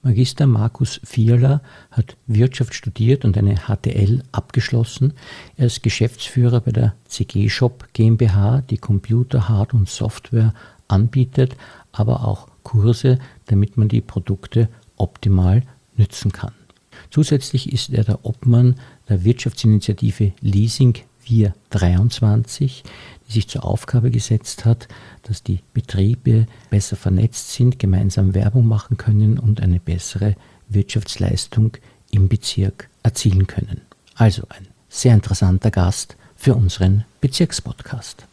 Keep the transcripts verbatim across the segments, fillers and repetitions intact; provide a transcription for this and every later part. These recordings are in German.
Magister Markus Fiala hat Wirtschaft studiert und eine H T L abgeschlossen. Er ist Geschäftsführer bei der C G Shop GmbH, die Computer, Hard- und Software anbietet, aber auch Kurse, damit man die Produkte optimal nützen kann. Zusätzlich ist er der Obmann der Wirtschaftsinitiative Leasing Wir dreiundzwanzig, die sich zur Aufgabe gesetzt hat, dass die Betriebe besser vernetzt sind, gemeinsam Werbung machen können und eine bessere Wirtschaftsleistung im Bezirk erzielen können. Also ein sehr interessanter Gast für unseren Bezirkspodcast.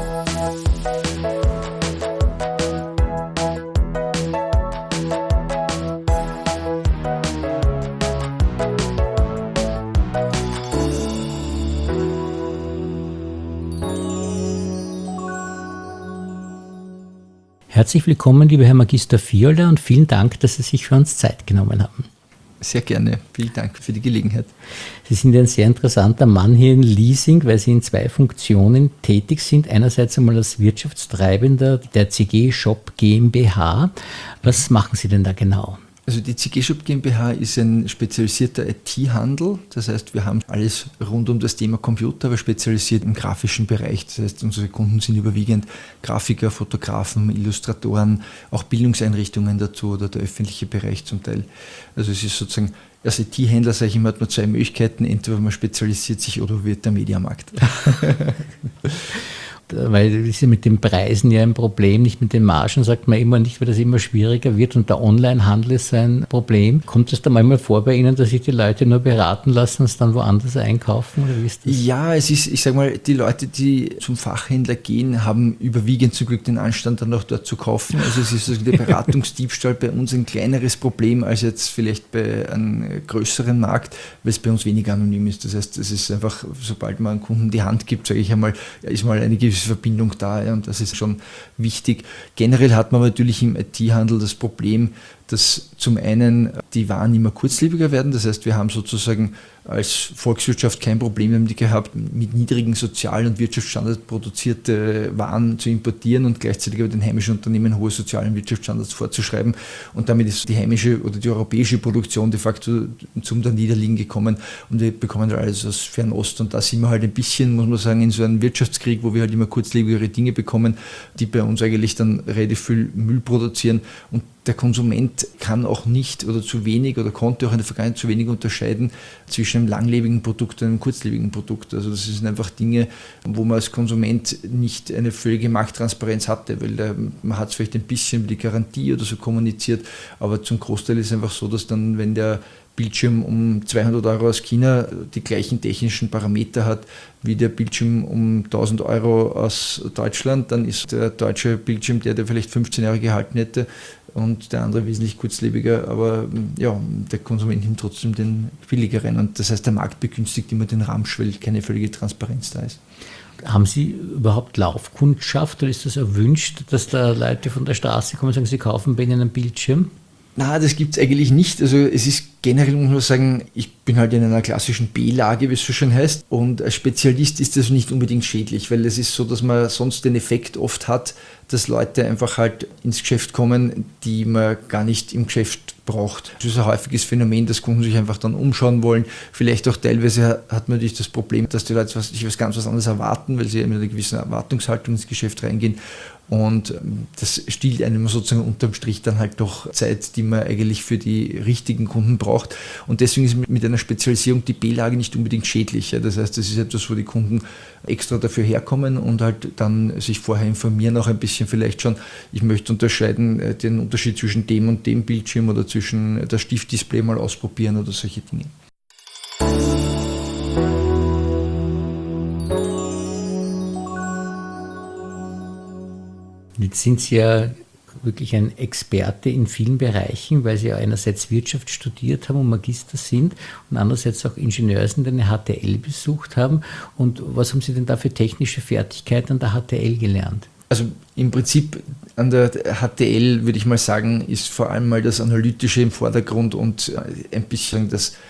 Herzlich willkommen, lieber Herr Magister Fiala, und vielen Dank, dass Sie sich für uns Zeit genommen haben. Sehr gerne. Vielen Dank für die Gelegenheit. Sie sind ein sehr interessanter Mann hier in Leasing, weil Sie in zwei Funktionen tätig sind. Einerseits einmal als Wirtschaftstreibender der C G Shop GmbH. Was machen Sie denn da genau? Also die C G Shop GmbH ist ein spezialisierter I T-Handel. Das heißt, wir haben alles rund um das Thema Computer, aber spezialisiert im grafischen Bereich. Das heißt, unsere Kunden sind überwiegend Grafiker, Fotografen, Illustratoren, auch Bildungseinrichtungen dazu oder der öffentliche Bereich zum Teil. Also es ist sozusagen, als I T-Händler, sage ich immer, hat man zwei Möglichkeiten. Entweder man spezialisiert sich oder wird der Mediamarkt. Weil das ist ja mit den Preisen ja ein Problem, nicht mit den Margen, sagt man immer nicht, weil das immer schwieriger wird, und der Onlinehandel ist ein Problem. Kommt es da manchmal vor bei Ihnen, dass sich die Leute nur beraten lassen und es dann woanders einkaufen, oder wie ist das? Ja, es ist, ich sage mal, die Leute, die zum Fachhändler gehen, haben überwiegend zum Glück den Anstand, dann auch dort zu kaufen. Also es ist also der Beratungsdiebstahl bei uns ein kleineres Problem als jetzt vielleicht bei einem größeren Markt, weil es bei uns weniger anonym ist. Das heißt, es ist einfach, sobald man einem Kunden die Hand gibt, sage ich einmal, ist mal eine gewisse Verbindung da, ja, und das ist schon wichtig. Generell hat man natürlich im I T-Handel das Problem, dass zum einen die Waren immer kurzlebiger werden. Das heißt, wir haben sozusagen als Volkswirtschaft kein Problem damit gehabt, mit niedrigen Sozial- und Wirtschaftsstandards produzierte Waren zu importieren und gleichzeitig aber den heimischen Unternehmen hohe Sozial- und Wirtschaftsstandards vorzuschreiben. Und damit ist die heimische oder die europäische Produktion de facto zum Niederliegen gekommen, und wir bekommen alles aus Fernost. Und da sind wir halt ein bisschen, muss man sagen, in so einem Wirtschaftskrieg, wo wir halt immer kurzlebigere Dinge bekommen, die bei uns eigentlich dann relativ viel Müll produzieren. Und der Konsument kann auch nicht oder zu wenig oder konnte auch in der Vergangenheit zu wenig unterscheiden zwischen einem langlebigen Produkt und einem kurzlebigen Produkt. Also das sind einfach Dinge, wo man als Konsument nicht eine völlige Markttransparenz hatte, weil da, man hat es vielleicht ein bisschen über die Garantie oder so kommuniziert, aber zum Großteil ist es einfach so, dass dann, wenn der Bildschirm um zweihundert Euro aus China die gleichen technischen Parameter hat wie der Bildschirm um tausend Euro aus Deutschland, dann ist der deutsche Bildschirm der, der vielleicht fünfzehn Jahre gehalten hätte, und der andere wesentlich kurzlebiger, aber ja, der Konsument nimmt trotzdem den billigeren, und das heißt, der Markt begünstigt immer den Ramsch, weil keine völlige Transparenz da ist. Haben Sie überhaupt Laufkundschaft, oder ist das erwünscht, dass da Leute von der Straße kommen und sagen, sie kaufen bei Ihnen einen Bildschirm? Na, das gibt es eigentlich nicht. Also es ist generell, muss man sagen, ich bin halt in einer klassischen B-Lage, wie es so schön heißt, und als Spezialist ist das nicht unbedingt schädlich, weil es ist so, dass man sonst den Effekt oft hat, dass Leute einfach halt ins Geschäft kommen, die man gar nicht im Geschäft braucht. Das ist ein häufiges Phänomen, dass Kunden sich einfach dann umschauen wollen. Vielleicht auch teilweise hat man natürlich das Problem, dass die Leute sich was ganz was anderes erwarten, weil sie mit einer gewissen Erwartungshaltung ins Geschäft reingehen. Und das stiehlt einem sozusagen unterm Strich dann halt doch Zeit, die man eigentlich für die richtigen Kunden braucht. Und deswegen ist mit einer Spezialisierung die B-Lage nicht unbedingt schädlich. Das heißt, das ist etwas, wo die Kunden extra dafür herkommen und halt dann sich vorher informieren, auch ein bisschen vielleicht schon, ich möchte unterscheiden, den Unterschied zwischen dem und dem Bildschirm oder zwischen das Stiftdisplay mal ausprobieren oder solche Dinge. Jetzt sind Sie ja wirklich ein Experte in vielen Bereichen, weil Sie ja einerseits Wirtschaft studiert haben und Magister sind und andererseits auch Ingenieur sind, eine H T L besucht haben. Und was haben Sie denn da für technische Fertigkeiten an der H T L gelernt? Also im Prinzip an der H T L, würde ich mal sagen, ist vor allem mal das Analytische im Vordergrund und ein bisschen das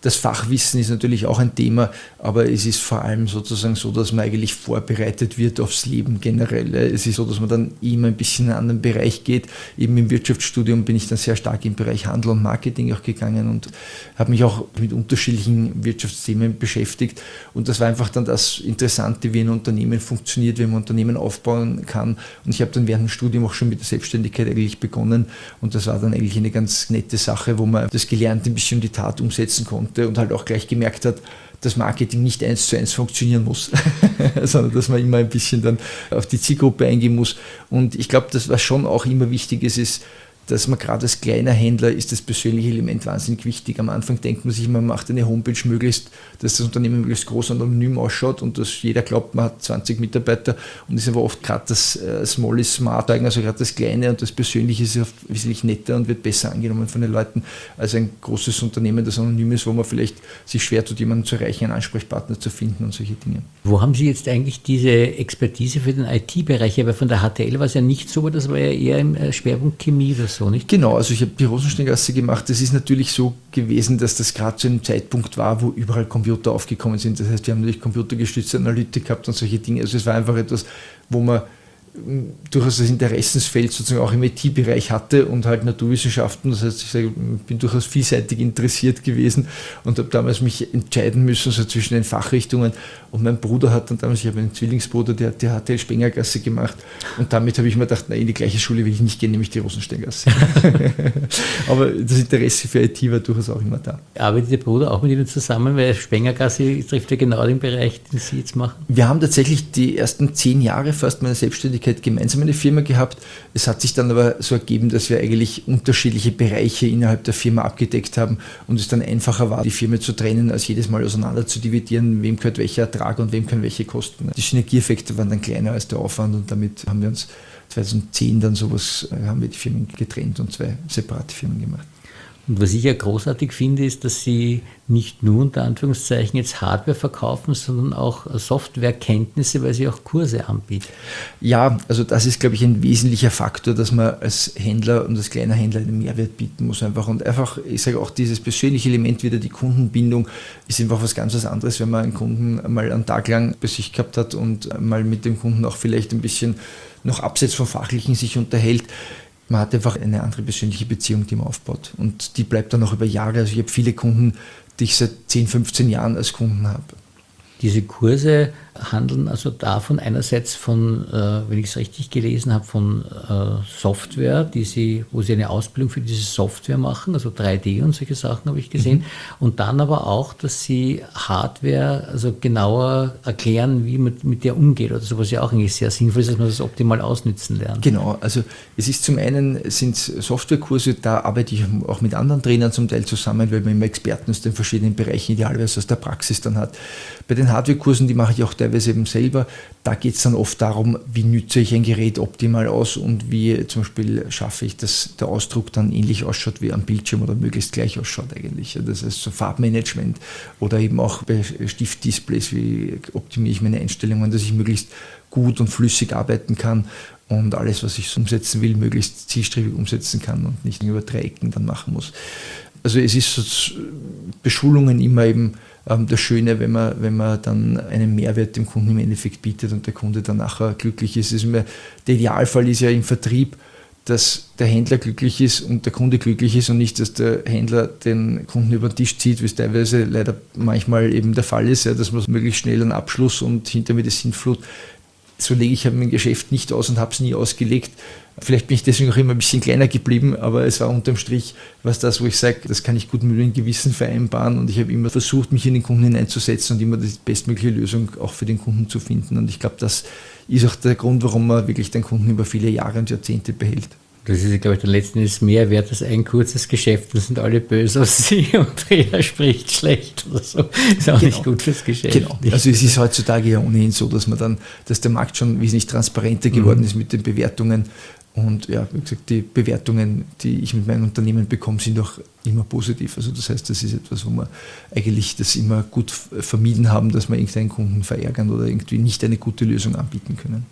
Das Fachwissen ist natürlich auch ein Thema, aber es ist vor allem sozusagen so, dass man eigentlich vorbereitet wird aufs Leben generell. Es ist so, dass man dann immer ein bisschen in einen anderen Bereich geht. Eben im Wirtschaftsstudium bin ich dann sehr stark im Bereich Handel und Marketing auch gegangen und habe mich auch mit unterschiedlichen Wirtschaftsthemen beschäftigt. Und das war einfach dann das Interessante, wie ein Unternehmen funktioniert, wie man ein Unternehmen aufbauen kann. Und ich habe dann während dem Studium auch schon mit der Selbstständigkeit eigentlich begonnen. Und das war dann eigentlich eine ganz nette Sache, wo man das Gelernte ein bisschen in die Tat umsetzen konnte und halt auch gleich gemerkt hat, dass Marketing nicht eins zu eins funktionieren muss, sondern dass man immer ein bisschen dann auf die Zielgruppe eingehen muss. Und ich glaube, das, was schon auch immer wichtig ist, ist, dass man gerade als kleiner Händler ist das persönliche Element wahnsinnig wichtig. Am Anfang denkt man sich, man macht eine Homepage möglichst, dass das Unternehmen möglichst groß und anonym ausschaut und dass jeder glaubt, man hat zwanzig Mitarbeiter und ist aber oft gerade das äh, Small is Smart, also gerade das Kleine und das Persönliche ist ja wesentlich netter und wird besser angenommen von den Leuten als ein großes Unternehmen, das anonym ist, wo man vielleicht sich schwer tut, jemanden zu erreichen, einen Ansprechpartner zu finden und solche Dinge. Wo haben Sie jetzt eigentlich diese Expertise für den I T-Bereich? Aber von der H T L war es ja nicht so, das war ja eher im Schwerpunkt Chemie oder so, nicht? Genau, also ich habe die Rosensteingasse gemacht. Das ist natürlich so gewesen, dass das gerade zu einem Zeitpunkt war, wo überall Computer aufgekommen sind. Das heißt, wir haben natürlich computergestützte Analytik gehabt und solche Dinge. Also es war einfach etwas, wo man durchaus das Interessensfeld sozusagen auch im I T-Bereich hatte und halt Naturwissenschaften. Das heißt, ich sage, bin durchaus vielseitig interessiert gewesen und habe damals mich entscheiden müssen, so zwischen den Fachrichtungen. Und mein Bruder hat dann damals, ich habe einen Zwillingsbruder, der hat die H T L Spengergasse gemacht und damit habe ich mir gedacht, nein, in die gleiche Schule will ich nicht gehen, nämlich die Rosensteingasse. Aber das Interesse für I T war durchaus auch immer da. Arbeitet Ihr Bruder auch mit Ihnen zusammen, weil Spengergasse trifft ja genau den Bereich, den Sie jetzt machen? Wir haben tatsächlich die ersten zehn Jahre fast meiner Selbstständigkeit gemeinsam eine Firma gehabt. Es hat sich dann aber so ergeben, dass wir eigentlich unterschiedliche Bereiche innerhalb der Firma abgedeckt haben und es dann einfacher war, die Firma zu trennen, als jedes Mal auseinander zu dividieren, wem gehört welcher Ertrag und wem können welche Kosten. Die Synergieeffekte waren dann kleiner als der Aufwand und damit haben wir uns zweitausendzehn dann sowas, haben wir die Firmen getrennt und zwei separate Firmen gemacht. Und was ich ja großartig finde, ist, dass Sie nicht nur unter Anführungszeichen jetzt Hardware verkaufen, sondern auch Softwarekenntnisse, weil Sie auch Kurse anbieten. Ja, also das ist, glaube ich, ein wesentlicher Faktor, dass man als Händler und als kleiner Händler einen Mehrwert bieten muss einfach. Und einfach, ich sage auch, dieses persönliche Element wieder, die Kundenbindung, ist einfach was ganz was anderes, wenn man einen Kunden mal einen Tag lang bei sich gehabt hat und mal mit dem Kunden auch vielleicht ein bisschen noch abseits vom Fachlichen sich unterhält. Man hat einfach eine andere persönliche Beziehung, die man aufbaut. Und die bleibt dann auch über Jahre. Also ich habe viele Kunden, die ich seit zehn, fünfzehn Jahren als Kunden habe. Diese Kurse handeln also davon einerseits von, äh, wenn ich es richtig gelesen habe, von äh, Software, die sie, wo Sie eine Ausbildung für diese Software machen, also drei D und solche Sachen habe ich gesehen. Mhm. Und dann aber auch, dass Sie Hardware also genauer erklären, wie man mit der umgeht oder so, was ja auch eigentlich sehr sinnvoll ist, dass man das optimal ausnützen lernt. Genau, also es ist zum einen sind Softwarekurse, da arbeite ich auch mit anderen Trainern zum Teil zusammen, weil man immer Experten aus den verschiedenen Bereichen idealerweise aus der Praxis dann hat. Bei den Hardwarekursen, die mache ich auch teilweise eben selber, da geht es dann oft darum, wie nütze ich ein Gerät optimal aus und wie zum Beispiel schaffe ich, dass der Ausdruck dann ähnlich ausschaut wie am Bildschirm oder möglichst gleich ausschaut eigentlich. Das heißt so Farbmanagement oder eben auch bei Stiftdisplays, wie optimiere ich meine Einstellungen, dass ich möglichst gut und flüssig arbeiten kann und alles, was ich umsetzen will, möglichst zielstrebig umsetzen kann und nicht über drei Ecken dann machen muss. Also es ist so Beschulungen immer eben ähm, das Schöne, wenn man, wenn man dann einen Mehrwert dem Kunden im Endeffekt bietet und der Kunde dann nachher glücklich ist. ist immer, der Idealfall ist ja im Vertrieb, dass der Händler glücklich ist und der Kunde glücklich ist und nicht, dass der Händler den Kunden über den Tisch zieht, wie es teilweise leider manchmal eben der Fall ist, ja, dass man möglichst schnell einen Abschluss und hinter mir die Sintflut. So lege ich mein Geschäft nicht aus und habe es nie ausgelegt. Vielleicht bin ich deswegen auch immer ein bisschen kleiner geblieben, aber es war unterm Strich was das, wo ich sage, das kann ich gut mit meinem Gewissen vereinbaren und ich habe immer versucht, mich in den Kunden hineinzusetzen und immer die bestmögliche Lösung auch für den Kunden zu finden. Und ich glaube, das ist auch der Grund, warum man wirklich den Kunden über viele Jahre und Jahrzehnte behält. Das ist, glaube ich, der letzten ist mehr wert als ein kurzes Geschäft. Das sind alle böse auf Sie und jeder spricht schlecht oder so. Ist auch genau. Nicht gut fürs Geschäft. Genau. Also es ist heutzutage ja ohnehin so, dass man dann, dass der Markt schon wesentlich transparenter geworden mhm. ist mit den Bewertungen. Und ja, wie gesagt, die Bewertungen, die ich mit meinen Unternehmen bekomme, sind auch immer positiv. Also das heißt, das ist etwas, wo wir eigentlich das immer gut vermieden haben, dass wir irgendeinen Kunden verärgern oder irgendwie nicht eine gute Lösung anbieten können.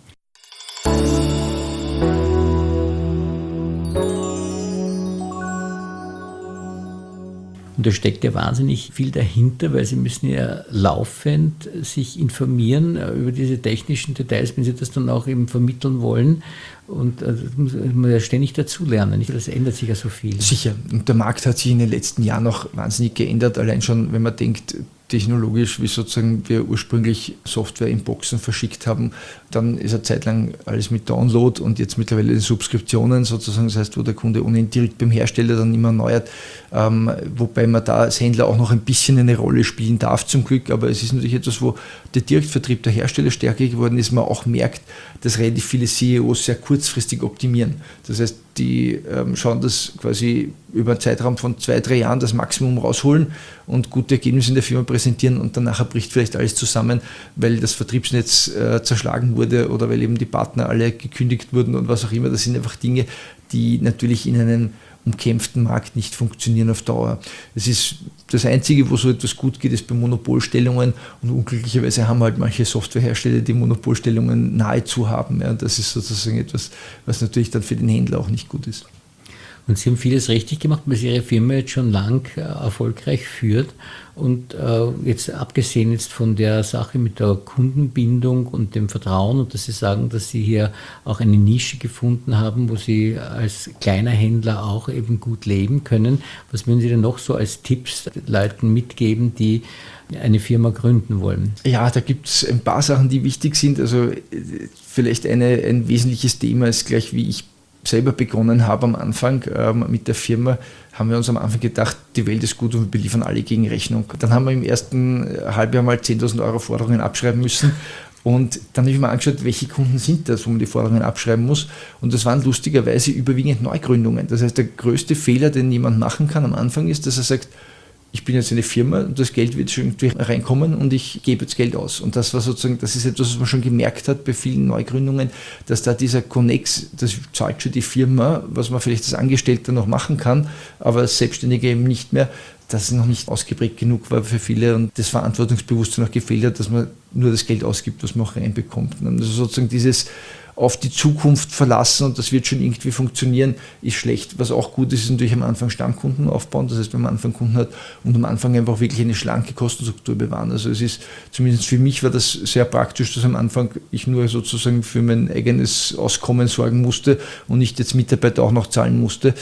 Und da steckt ja wahnsinnig viel dahinter, weil Sie müssen ja laufend sich informieren über diese technischen Details, wenn Sie das dann auch eben vermitteln wollen. Und das muss man ja ständig dazulernen. Das ändert sich ja so viel. Sicher. Und der Markt hat sich in den letzten Jahren auch wahnsinnig geändert. Allein schon, wenn man denkt, technologisch, wie sozusagen wir ursprünglich Software in Boxen verschickt haben, dann ist eine Zeit lang alles mit Download und jetzt mittlerweile Subskriptionen sozusagen, das heißt, wo der Kunde ohnehin direkt beim Hersteller dann immer erneuert, ähm, wobei man da als Händler auch noch ein bisschen eine Rolle spielen darf zum Glück, aber es ist natürlich etwas, wo der Direktvertrieb der Hersteller stärker geworden ist, man auch merkt, dass relativ viele C E Os sehr kurzfristig optimieren. Das heißt, die ähm, schauen, dass quasi über einen Zeitraum von zwei, drei Jahren das Maximum rausholen und gute Ergebnisse in der Firma präsentieren und dann nachher bricht vielleicht alles zusammen, weil das Vertriebsnetz äh, zerschlagen wurde oder weil eben die Partner alle gekündigt wurden und was auch immer. Das sind einfach Dinge, die natürlich in einem umkämpften Markt nicht funktionieren auf Dauer. Es ist das Einzige, wo so etwas gut geht, ist bei Monopolstellungen und unglücklicherweise haben halt manche Softwarehersteller, die Monopolstellungen nahezu haben. Ja, das ist sozusagen etwas, was natürlich dann für den Händler auch nicht gut ist. Und Sie haben vieles richtig gemacht, weil Sie Ihre Firma jetzt schon lang äh, erfolgreich führt. Und äh, jetzt abgesehen jetzt von der Sache mit der Kundenbindung und dem Vertrauen und dass Sie sagen, dass Sie hier auch eine Nische gefunden haben, wo Sie als kleiner Händler auch eben gut leben können. Was würden Sie denn noch so als Tipps Leuten mitgeben, die eine Firma gründen wollen? Ja, da gibt es ein paar Sachen, die wichtig sind. Also vielleicht eine, ein wesentliches Thema ist gleich, wie ich selber begonnen habe am Anfang ähm, mit der Firma, haben wir uns am Anfang gedacht, die Welt ist gut und wir beliefern alle gegen Rechnung. Dann haben wir im ersten Halbjahr mal zehntausend Euro Forderungen abschreiben müssen und dann habe ich mir angeschaut, welche Kunden sind das, wo man die Forderungen abschreiben muss und das waren lustigerweise überwiegend Neugründungen. Das heißt, der größte Fehler, den jemand machen kann am Anfang ist, dass er sagt, ich bin jetzt eine Firma und das Geld wird schon irgendwie reinkommen und ich gebe jetzt Geld aus. Und das war sozusagen, das ist etwas, was man schon gemerkt hat bei vielen Neugründungen, dass da dieser Connex, das zahlt schon die Firma, was man vielleicht als Angestellter noch machen kann, aber als Selbstständiger eben nicht mehr, das noch nicht ausgeprägt genug war für viele und das Verantwortungsbewusstsein noch gefehlt hat, dass man nur das Geld ausgibt, was man auch reinbekommt. Also sozusagen dieses auf die Zukunft verlassen und das wird schon irgendwie funktionieren, ist schlecht. Was auch gut ist, ist natürlich am Anfang Stammkunden aufbauen, das heißt, wenn man am Anfang Kunden hat und am Anfang einfach wirklich eine schlanke Kostenstruktur bewahren. Also es ist, zumindest für mich war das sehr praktisch, dass am Anfang ich nur sozusagen für mein eigenes Auskommen sorgen musste und nicht jetzt Mitarbeiter auch noch zahlen musste.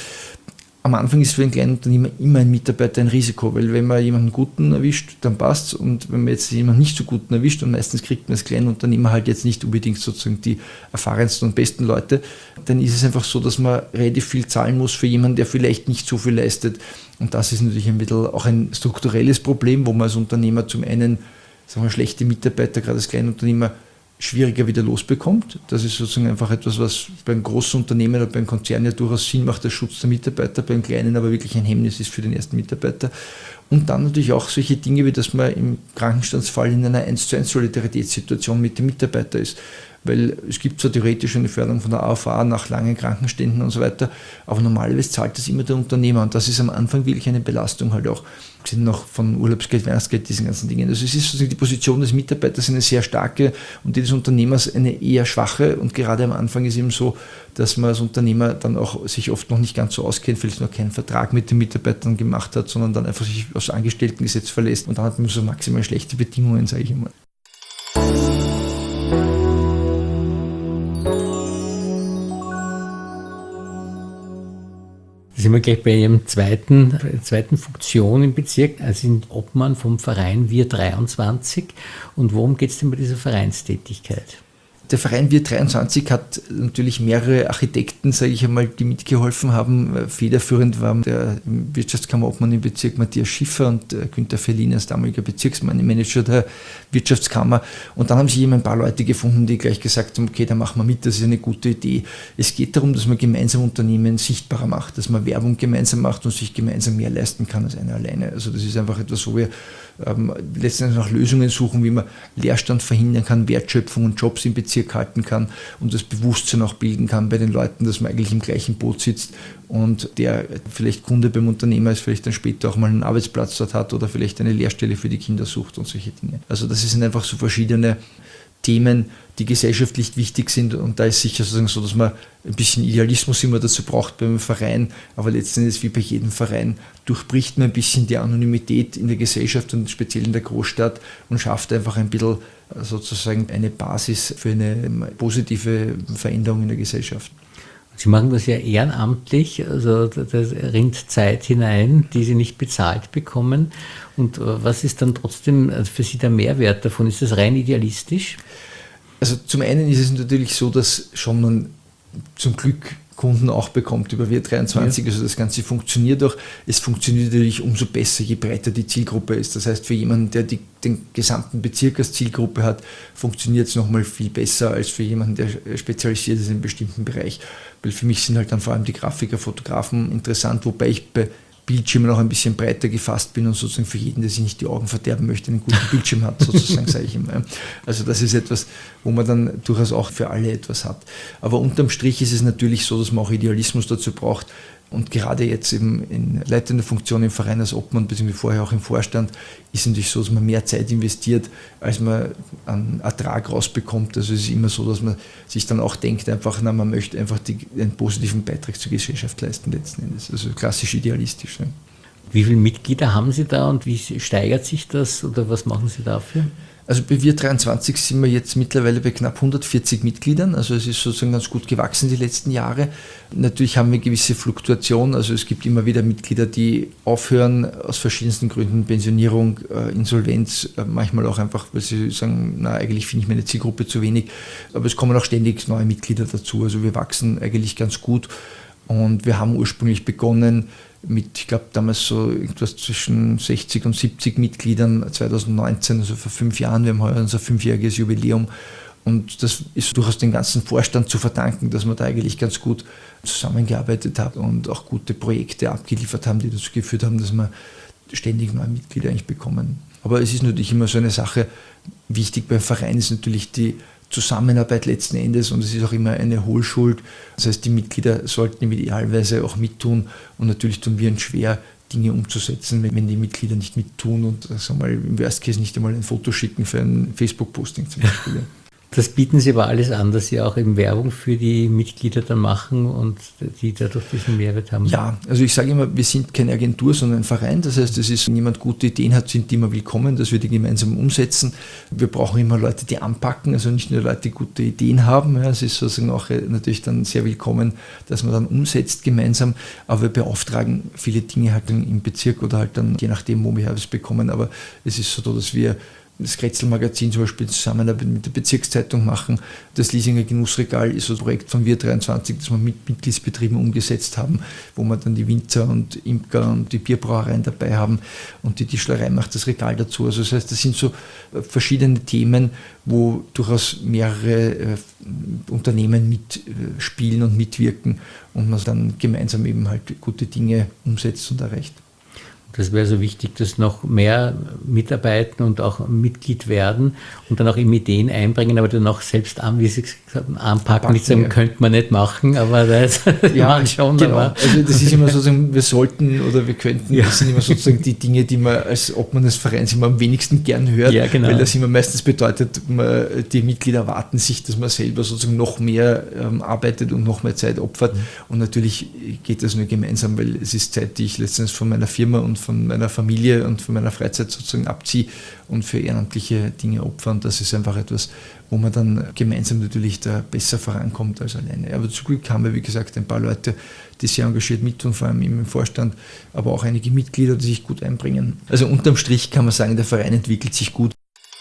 Am Anfang ist für einen kleinen Unternehmer immer ein Mitarbeiter ein Risiko, weil wenn man jemanden Guten erwischt, dann passt es und wenn man jetzt jemanden nicht so Guten erwischt und meistens kriegt man als kleinen Unternehmer halt jetzt nicht unbedingt sozusagen die erfahrensten und besten Leute, dann ist es einfach so, dass man relativ viel zahlen muss für jemanden, der vielleicht nicht so viel leistet und das ist natürlich ein bisschen auch ein strukturelles Problem, wo man als Unternehmer zum einen, sagen wir, schlechte Mitarbeiter, gerade als Kleinunternehmer, schwieriger wieder losbekommt. Das ist sozusagen einfach etwas, was beim großen Unternehmen oder beim Konzern ja durchaus Sinn macht, der Schutz der Mitarbeiter, beim Kleinen aber wirklich ein Hemmnis ist für den ersten Mitarbeiter. Und dann natürlich auch solche Dinge, wie dass man im Krankenstandsfall in einer eins zu eins Solidaritätssituation mit dem Mitarbeiter ist. Weil es gibt zwar theoretisch eine Förderung von der A V A nach langen Krankenständen und so weiter, aber normalerweise zahlt das immer der Unternehmer und das ist am Anfang wirklich eine Belastung halt auch. Sind noch von Urlaubsgeld, Weihnachtsgeld, diesen ganzen Dingen. Also es ist sozusagen die Position des Mitarbeiters eine sehr starke und die des Unternehmers eine eher schwache und gerade am Anfang ist eben so, dass man als Unternehmer dann auch sich oft noch nicht ganz so auskennt, vielleicht noch keinen Vertrag mit den Mitarbeitern gemacht hat, sondern dann einfach sich aus Angestelltengesetz verlässt und dann hat man so maximal schlechte Bedingungen, sage ich immer. Da sind wir gleich bei Ihrem zweiten, zweiten Funktion im Bezirk. Sie sind Obmann vom Verein Wir dreiundzwanzig. Und worum geht es denn bei dieser Vereinstätigkeit? Der Verein Wir dreiundzwanzig hat natürlich mehrere Architekten, sage ich einmal, die mitgeholfen haben. Federführend war der Wirtschaftskammerobmann im Bezirk Matthias Schiffer und Günther Verlin als damaliger Bezirksmanager der Wirtschaftskammer. Und dann haben sich eben ein paar Leute gefunden, die gleich gesagt haben, okay, da machen wir mit, das ist eine gute Idee. Es geht darum, dass man gemeinsam Unternehmen sichtbarer macht, dass man Werbung gemeinsam macht und sich gemeinsam mehr leisten kann als einer alleine. Also das ist einfach etwas, wo wir ähm, letztendlich nach Lösungen suchen, wie man Leerstand verhindern kann, Wertschöpfung und Jobs im Bezirk halten kann und das Bewusstsein auch bilden kann bei den Leuten, dass man eigentlich im gleichen Boot sitzt und der vielleicht Kunde beim Unternehmer ist, vielleicht dann später auch mal einen Arbeitsplatz dort hat oder vielleicht eine Lehrstelle für die Kinder sucht und solche Dinge. Also das sind einfach so verschiedene Themen, die gesellschaftlich wichtig sind, und da ist sicher sozusagen so, dass man ein bisschen Idealismus immer dazu braucht beim Verein, aber letztendlich wie bei jedem Verein durchbricht man ein bisschen die Anonymität in der Gesellschaft und speziell in der Großstadt und schafft einfach ein bisschen sozusagen eine Basis für eine positive Veränderung in der Gesellschaft. Sie machen das ja ehrenamtlich, also da rinnt Zeit hinein, die Sie nicht bezahlt bekommen. Und was ist dann trotzdem für Sie der Mehrwert davon? Ist das rein idealistisch? Also zum einen ist es natürlich so, dass schon man zum Glück Kunden auch bekommt über W dreiundzwanzig, ja. Also das Ganze funktioniert auch. Es funktioniert natürlich umso besser, je breiter die Zielgruppe ist. Das heißt, für jemanden, der die, den gesamten Bezirk als Zielgruppe hat, funktioniert es nochmal viel besser als für jemanden, der spezialisiert ist in einem bestimmten Bereich. Weil für mich sind halt dann vor allem die Grafiker, Fotografen interessant, wobei ich bei Bildschirmen auch ein bisschen breiter gefasst bin und sozusagen für jeden, der sich nicht die Augen verderben möchte, einen guten Bildschirm hat, sozusagen, sage ich immer. Also das ist etwas, wo man dann durchaus auch für alle etwas hat. Aber unterm Strich ist es natürlich so, dass man auch Idealismus dazu braucht. Und gerade jetzt eben in leitender Funktion im Verein als Obmann, beziehungsweise vorher auch im Vorstand, ist es natürlich so, dass man mehr Zeit investiert, als man an Ertrag rausbekommt. Also es ist immer so, dass man sich dann auch denkt, einfach, na, man möchte einfach die, einen positiven Beitrag zur Gesellschaft leisten letzten Endes. Also klassisch idealistisch. Ne? Wie viele Mitglieder haben Sie da und wie steigert sich das oder was machen Sie dafür? Also bei Wir dreiundzwanzig sind wir jetzt mittlerweile bei knapp hundertvierzig Mitgliedern, also es ist sozusagen ganz gut gewachsen die letzten Jahre. Natürlich haben wir gewisse Fluktuation, also es gibt immer wieder Mitglieder, die aufhören aus verschiedensten Gründen, Pensionierung, Insolvenz, manchmal auch einfach, weil sie sagen, na eigentlich finde ich meine Zielgruppe zu wenig, aber es kommen auch ständig neue Mitglieder dazu, also wir wachsen eigentlich ganz gut und wir haben ursprünglich begonnen mit, ich glaube, damals so irgendwas zwischen sechzig und siebzig Mitgliedern zwanzig neunzehn, also vor fünf Jahren. Wir haben heuer unser fünfjähriges Jubiläum und das ist durchaus dem ganzen Vorstand zu verdanken, dass wir da eigentlich ganz gut zusammengearbeitet haben und auch gute Projekte abgeliefert haben, die dazu geführt haben, dass wir ständig neue Mitglieder eigentlich bekommen. Aber es ist natürlich immer so eine Sache, wichtig beim Verein ist natürlich die Zusammenarbeit letzten Endes und es ist auch immer eine Hohlschuld. Das heißt, die Mitglieder sollten idealerweise auch mittun und natürlich tun wir uns schwer, Dinge umzusetzen, wenn die Mitglieder nicht mittun und sagen wir mal, im Worst Case nicht einmal ein Foto schicken für ein Facebook-Posting zum Beispiel. Das bieten Sie aber alles an, dass Sie auch eben Werbung für die Mitglieder dann machen und die dadurch diesen Mehrwert haben. Ja, also ich sage immer, wir sind keine Agentur, sondern ein Verein. Das heißt, es ist, wenn jemand gute Ideen hat, sind die immer willkommen, dass wir die gemeinsam umsetzen. Wir brauchen immer Leute, die anpacken, also nicht nur Leute, die gute Ideen haben. Ja, es ist sozusagen auch natürlich dann sehr willkommen, dass man dann umsetzt gemeinsam. Aber wir beauftragen viele Dinge halt im Bezirk oder halt dann, je nachdem, wo wir es bekommen. Aber es ist so, dass wir das Kretzel-Magazin zum Beispiel zusammen mit der Bezirkszeitung machen. Das Liesinger Genussregal ist so ein Projekt von Wir dreiundzwanzig, das wir mit Mitgliedsbetrieben umgesetzt haben, wo wir dann die Winzer und Imker und die Bierbrauereien dabei haben und die Tischlerei macht das Regal dazu. Also das heißt, das sind so verschiedene Themen, wo durchaus mehrere äh, Unternehmen mitspielen und mitwirken und man dann gemeinsam eben halt gute Dinge umsetzt und erreicht. Das wäre so wichtig, dass noch mehr mitarbeiten und auch Mitglied werden und dann auch eben Ideen einbringen, aber dann auch selbst an, wie Sie gesagt haben, anpacken. Nicht sagen, ja. Könnte man nicht machen, aber das ja, man schon. Genau. Aber also das ist immer sozusagen, wir sollten oder wir könnten, ja. Das sind immer sozusagen die Dinge, die man als Obmann des Vereins immer am wenigsten gern hört, ja, genau. Weil das immer meistens bedeutet, man, die Mitglieder erwarten sich, dass man selber sozusagen noch mehr ähm, arbeitet und noch mehr Zeit opfert. Mhm. Und natürlich geht das nur gemeinsam, weil es ist Zeit, die ich letztens von meiner Firma und von meiner Familie und von meiner Freizeit sozusagen abziehe und für ehrenamtliche Dinge opfern. Das ist einfach etwas, wo man dann gemeinsam natürlich da besser vorankommt als alleine. Aber zum Glück haben wir, wie gesagt, ein paar Leute, die sehr engagiert mittun, vor allem im Vorstand, aber auch einige Mitglieder, die sich gut einbringen. Also unterm Strich kann man sagen, der Verein entwickelt sich gut.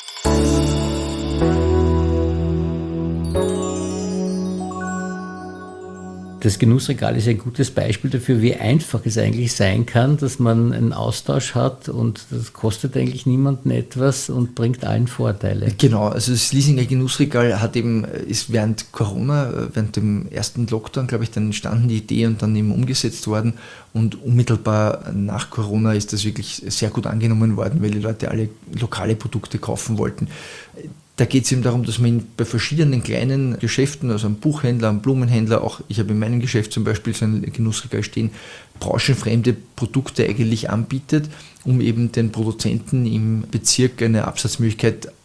Das Genussregal ist ein gutes Beispiel dafür, wie einfach es eigentlich sein kann, dass man einen Austausch hat und das kostet eigentlich niemanden etwas und bringt allen Vorteile. Genau, also das Liesinger Genussregal hat eben, ist während Corona, während dem ersten Lockdown, glaube ich, dann entstanden die Idee und dann eben umgesetzt worden und unmittelbar nach Corona ist das wirklich sehr gut angenommen worden, weil die Leute alle lokale Produkte kaufen wollten. Da geht es eben darum, dass man bei verschiedenen kleinen Geschäften, also einem Buchhändler, einem Blumenhändler, auch ich habe in meinem Geschäft zum Beispiel so ein Genussregal stehen, branchenfremde Produkte eigentlich anbietet, um eben den Produzenten im Bezirk eine Absatzmöglichkeit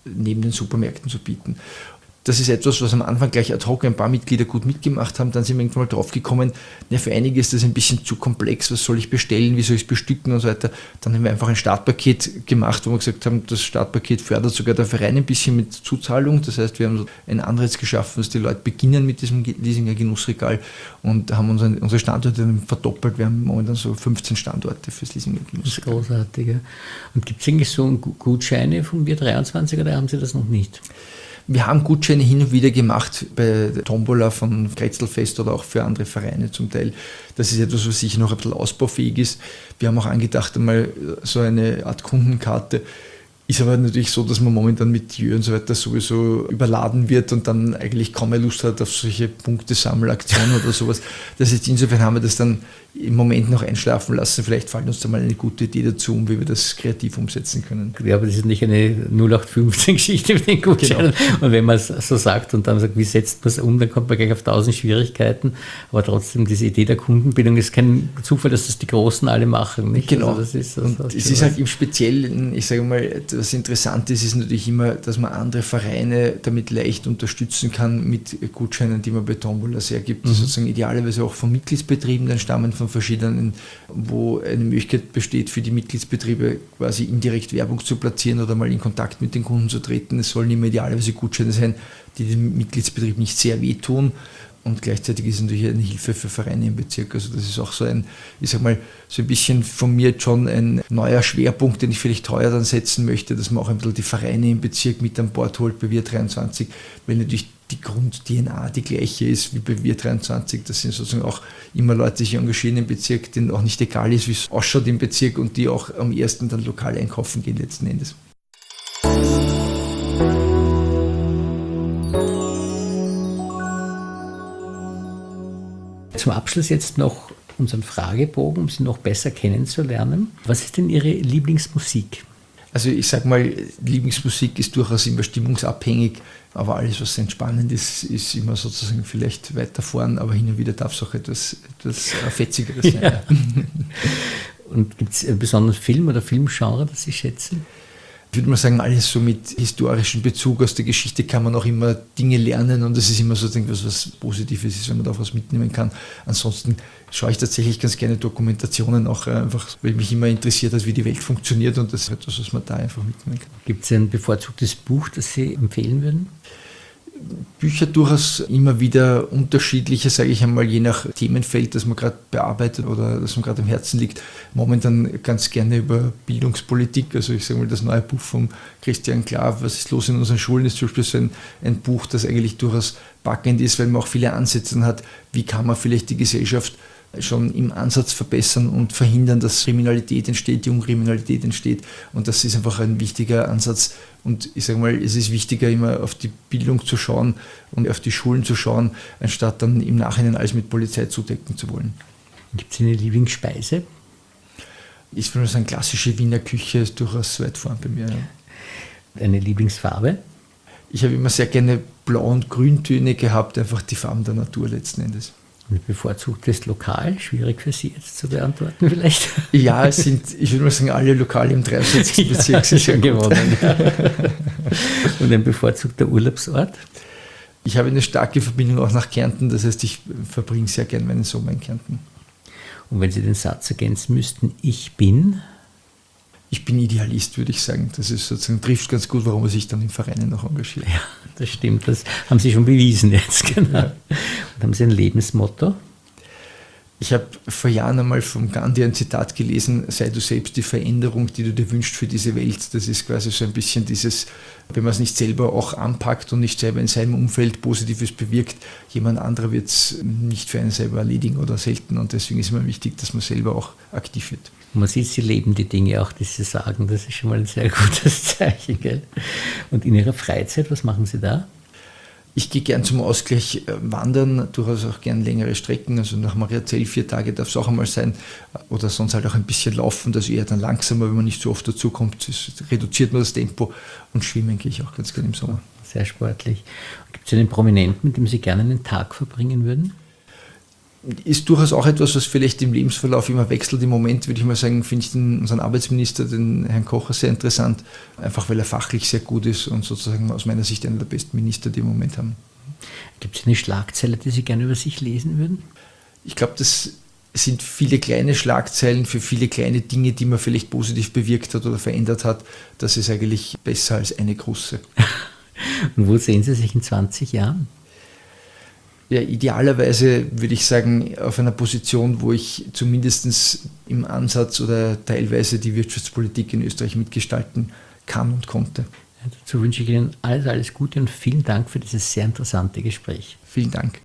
neben den Supermärkten zu bieten. Das ist etwas, was am Anfang gleich ad hoc ein paar Mitglieder gut mitgemacht haben. Dann sind wir irgendwann mal drauf gekommen, ja, für einige ist das ein bisschen zu komplex, was soll ich bestellen, wie soll ich es bestücken und so weiter. Dann haben wir einfach ein Startpaket gemacht, wo wir gesagt haben, das Startpaket fördert sogar der Verein ein bisschen mit Zuzahlung. Das heißt, wir haben so einen Anreiz geschaffen, dass die Leute beginnen mit diesem Liesinger Genussregal und haben unsere, unsere Standorte dann verdoppelt. Wir haben momentan so fünfzehn Standorte fürs Liesinger Genussregal. Das ist großartig. Ja. Und gibt es eigentlich so Gutscheine vom Wir dreiundzwanzig oder haben Sie das noch nicht? Wir haben Gutscheine hin und wieder gemacht bei der Tombola von Kretzelfest oder auch für andere Vereine zum Teil. Das ist etwas, was sicher noch ein bisschen ausbaufähig ist. Wir haben auch angedacht, einmal so eine Art Kundenkarte. Ist aber natürlich so, dass man momentan mit Jö und so weiter sowieso überladen wird und dann eigentlich kaum mehr Lust hat auf solche Punktesammelaktionen oder sowas. Das heißt, insofern haben wir das dann im Moment noch einschlafen lassen. Vielleicht fällt uns da mal eine gute Idee dazu, um wie wir das kreativ umsetzen können. Ja, aber das ist nicht eine null acht fünfzehn Geschichte mit den Gutscheinen. Genau. Und wenn man es so sagt und dann sagt, wie setzt man es um, dann kommt man gleich auf tausend Schwierigkeiten. Aber trotzdem, diese Idee der Kundenbildung ist kein Zufall, dass das die Großen alle machen. Nicht? Genau. Also das ist, das und es ist halt im Speziellen, ich sage mal, was interessant ist, ist natürlich immer, dass man andere Vereine damit leicht unterstützen kann mit Gutscheinen, die man bei Tombola sehr gibt, die mhm. sozusagen idealerweise auch von Mitgliedsbetrieben dann stammen, von verschiedenen, wo eine Möglichkeit besteht für die Mitgliedsbetriebe quasi indirekt Werbung zu platzieren oder mal in Kontakt mit den Kunden zu treten. Es sollen immer idealerweise Gutscheine sein, die dem Mitgliedsbetrieb nicht sehr wehtun. Und gleichzeitig ist es natürlich eine Hilfe für Vereine im Bezirk. Also das ist auch so ein, ich sag mal, so ein bisschen von mir schon ein neuer Schwerpunkt, den ich vielleicht heuer dann setzen möchte, dass man auch ein bisschen die Vereine im Bezirk mit an Bord holt bei Wir dreiundzwanzig, weil natürlich die Grund-D N A die gleiche ist wie bei Wir dreiundzwanzig. Das sind sozusagen auch immer Leute, die sich engagieren im Bezirk, denen auch nicht egal ist, wie es ausschaut im Bezirk und die auch am ersten dann lokal einkaufen gehen letzten Endes. Zum Abschluss jetzt noch unseren Fragebogen, um Sie noch besser kennenzulernen. Was ist denn Ihre Lieblingsmusik? Also ich sage mal, Lieblingsmusik ist durchaus immer stimmungsabhängig, aber alles, was entspannend ist, ist immer sozusagen vielleicht weiter vorn, aber hin und wieder darf es auch etwas, etwas Fetzigeres sein. Ja. Und gibt es einen besonderen Film oder Filmgenre, das Sie schätzen? Ich würde mal sagen, alles so mit historischem Bezug aus der Geschichte kann man auch immer Dinge lernen und das ist immer so etwas, was Positives ist, wenn man da auch was mitnehmen kann. Ansonsten schaue ich tatsächlich ganz gerne Dokumentationen, auch einfach, weil mich immer interessiert hat, wie die Welt funktioniert und das ist etwas, was man da einfach mitnehmen kann. Gibt es ein bevorzugtes Buch, das Sie empfehlen würden? Bücher durchaus immer wieder unterschiedliche, sage ich einmal, je nach Themenfeld, das man gerade bearbeitet oder das man gerade am Herzen liegt. Momentan ganz gerne über Bildungspolitik, also ich sage mal, das neue Buch von Christian Klav, Was ist los in unseren Schulen, ist zum Beispiel so ein, ein Buch, das eigentlich durchaus packend ist, weil man auch viele Ansätze hat, wie kann man vielleicht die Gesellschaft schon im Ansatz verbessern und verhindern, dass Kriminalität entsteht, Jungkriminalität entsteht. Und das ist einfach ein wichtiger Ansatz. Und ich sage mal, es ist wichtiger, immer auf die Bildung zu schauen und auf die Schulen zu schauen, anstatt dann im Nachhinein alles mit Polizei zudecken zu wollen. Gibt es eine Lieblingsspeise? Ich würde sagen, klassische Wiener Küche ist durchaus weit vorn bei mir. Ja. Eine Lieblingsfarbe? Ich habe immer sehr gerne Blau- und Grüntöne gehabt, einfach die Farben der Natur letzten Endes. Und bevorzugtes Lokal? Schwierig für Sie jetzt zu beantworten vielleicht? Ja, es sind, ich würde mal sagen, alle Lokale im dreiundsechzigsten Bezirk sind schon gewonnen. Und ein bevorzugter Urlaubsort? Ich habe eine starke Verbindung auch nach Kärnten, das heißt, ich verbringe sehr gerne meinen Sommer in Kärnten. Und wenn Sie den Satz ergänzen müssten, ich bin? Ich bin Idealist, würde ich sagen. Das ist sozusagen, trifft ganz gut, warum man sich dann im Verein noch engagiert. Ja, das stimmt. Das haben Sie schon bewiesen jetzt. Genau. Ja. Und haben Sie ein Lebensmotto? Ich habe vor Jahren einmal vom Gandhi ein Zitat gelesen, sei du selbst die Veränderung, die du dir wünschst für diese Welt. Das ist quasi so ein bisschen dieses, wenn man es nicht selber auch anpackt und nicht selber in seinem Umfeld Positives bewirkt, jemand anderer wird es nicht für einen selber erledigen oder selten. Und deswegen ist es immer wichtig, dass man selber auch aktiv wird. Und man sieht, Sie leben die Dinge auch, die Sie sagen. Das ist schon mal ein sehr gutes Zeichen. Gell? Und in Ihrer Freizeit, was machen Sie da? Ich gehe gern zum Ausgleich wandern, durchaus auch gern längere Strecken. Also nach Mariazell vier Tage darf es auch einmal sein. Oder sonst halt auch ein bisschen laufen, das eher dann langsamer, wenn man nicht so oft dazu kommt. Das reduziert man das Tempo. Und schwimmen gehe ich auch ganz gerne im Sommer. Sehr sportlich. Gibt es einen Prominenten, mit dem Sie gerne einen Tag verbringen würden? ist durchaus auch etwas, was vielleicht im Lebensverlauf immer wechselt. Im Moment würde ich mal sagen, finde ich den, unseren Arbeitsminister, den Herrn Kocher, sehr interessant, einfach weil er fachlich sehr gut ist und sozusagen aus meiner Sicht einer der besten Minister, die wir im Moment haben. Gibt es eine Schlagzeile, die Sie gerne über sich lesen würden? Ich glaube, das sind viele kleine Schlagzeilen für viele kleine Dinge, die man vielleicht positiv bewirkt hat oder verändert hat. Das ist eigentlich besser als eine große. Und wo sehen Sie sich in zwanzig Jahren? Ja, idealerweise würde ich sagen, auf einer Position, wo ich zumindest im Ansatz oder teilweise die Wirtschaftspolitik in Österreich mitgestalten kann und konnte. Ja, dazu wünsche ich Ihnen alles, alles Gute und vielen Dank für dieses sehr interessante Gespräch. Vielen Dank.